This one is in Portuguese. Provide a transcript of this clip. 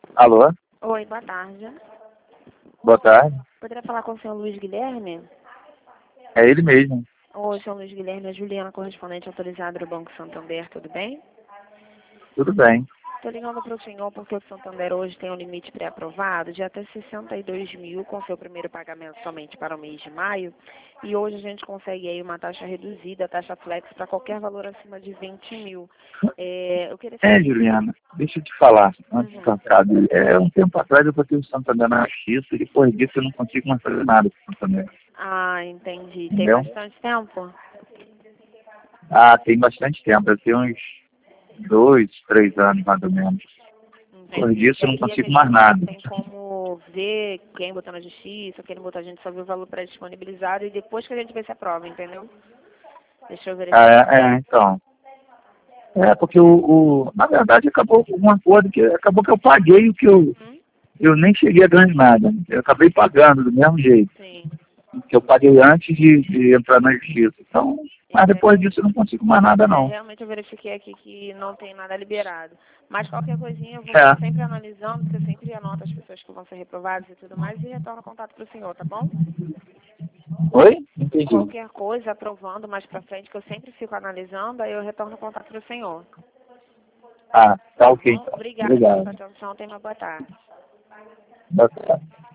Alô, Oi, boa tarde. boa tarde. Poderia falar com o senhor Luiz Guilherme? É ele mesmo. Oi, senhor Luiz Guilherme, é Juliana, correspondente autorizada do Banco Santander, tudo bem? Tudo bem. Estou ligando para o senhor porque o Santander hoje tem um limite pré-aprovado de até 62 mil com seu primeiro pagamento somente para o mês de maio. E hoje a gente consegue aí uma taxa reduzida, taxa flex, para qualquer valor acima de 20 mil. Eu queria saber... Juliana, deixa eu te falar, antes de Uhum. tocar. Um tempo atrás eu botei o Santander na justiça e depois disso eu não consigo mais fazer nada com o Santander. Ah, entendi. Tem Entendeu? bastante tempo? Ah, tem bastante tempo, eu tenho uns 2, 3 anos mais ou menos. Depois Entendi. disso eu não E a consigo gente mais não nada. tem como ver quem botou na justiça, quem não botou, a gente só vê o valor pré-disponibilizado e depois que a gente vê se aprova, entendeu? Deixa eu verificar. Então. Porque na verdade acabou com um acordo que acabou que eu paguei o que Hum? eu nem cheguei a ganhar nada. Eu acabei pagando do mesmo jeito. Sim, Que eu paguei antes de entrar na justiça. Então, mas depois entendi. disso eu não consigo mais nada não. Realmente eu verifiquei aqui que não tem nada liberado. Mas qualquer coisinha eu vou É. estar sempre analisando, porque eu sempre anoto as pessoas que vão ser reprovadas e tudo mais e retorno contato para o senhor, tá bom? Oi? Entendi. Qualquer coisa, aprovando mais para frente, que eu sempre fico analisando, aí eu retorno contato para o senhor. Ah, tá Tá ok bom? então. Obrigada pela sua Obrigado. atenção, tenha uma boa tarde. Boa tarde.